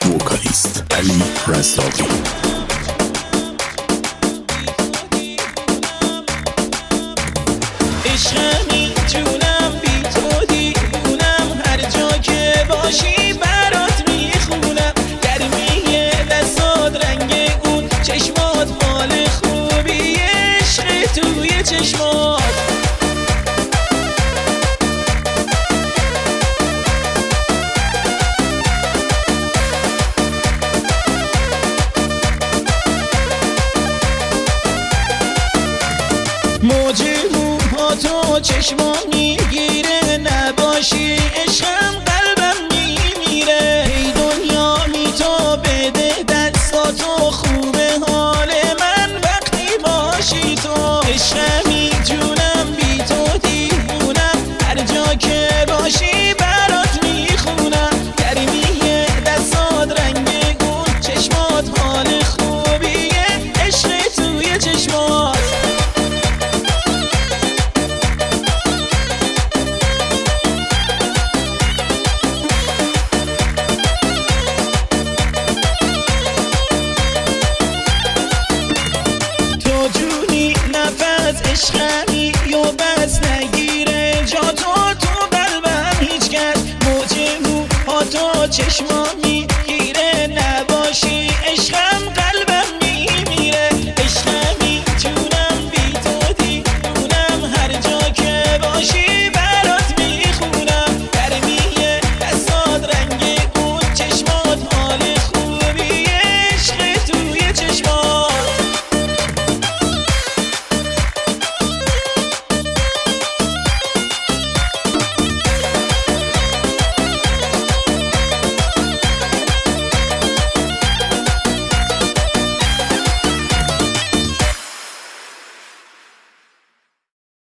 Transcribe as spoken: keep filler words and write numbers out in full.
وکالیست علی رزاقی. عشقمی جونم بی تو دیوونم، هر جا که باشی برات میخونم، گرمی دستات رنگ اون چشمات مال خوبی، عشق توی چشمات. موج موها تو چشمانی